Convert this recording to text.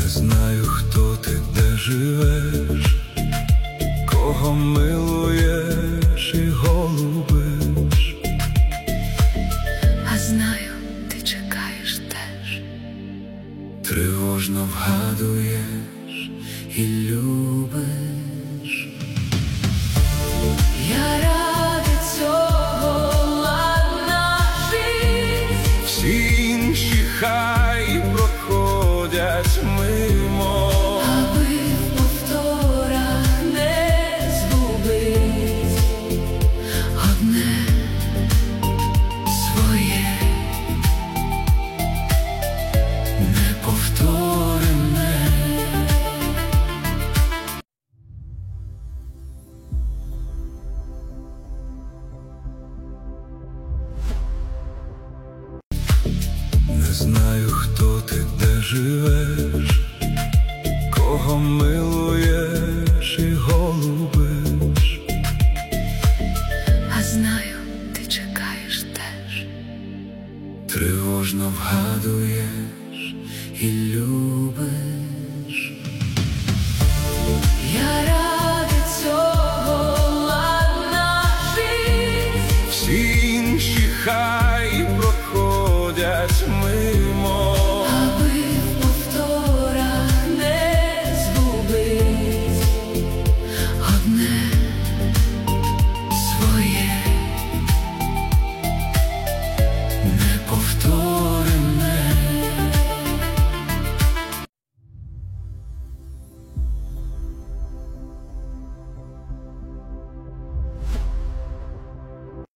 знаю, хто ти, де живеш, кого милуєш і голубиш. А знаю, ти чекаєш теж, тривожно вгадуєш і любиш. я ради цього ладна жить. Всі інші хай проходять мимо, Аби в повторах не згубить одне своє неповторене. Не знаю, хто ти, де живеш, кого милуєш і голубиш. А знаю, ти чекаєш теж, Тривожно вгадуєш і любиш.